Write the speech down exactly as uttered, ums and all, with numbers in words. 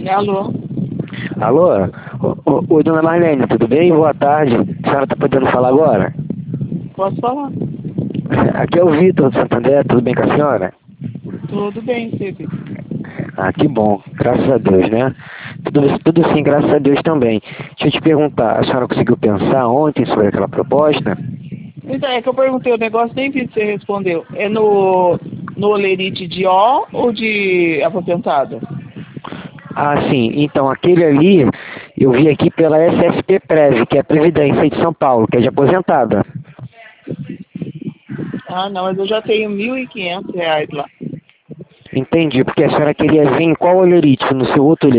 Alô? Alô? Ô, ô, dona Marlene, tudo bem? Boa tarde. A senhora tá podendo falar agora? Posso falar? Aqui é o Vitor do Santander, tudo bem com a senhora? Tudo bem, Felipe. Ah, que bom, graças a Deus, né? Tudo, tudo sim, graças a Deus também. Deixa eu te perguntar, a senhora conseguiu pensar ontem sobre aquela proposta? Então, é que eu perguntei o negócio, nem vi se você respondeu. É no, no Olerite de O ou de aposentado? Ah, sim, então aquele ali, eu vi aqui pela S S P Prev, que é a Previdência de São Paulo, que é de aposentada. Ah, não, mas eu já tenho mil e quinhentos reais lá. Entendi, porque a senhora queria ver em qual olerite, no seu outro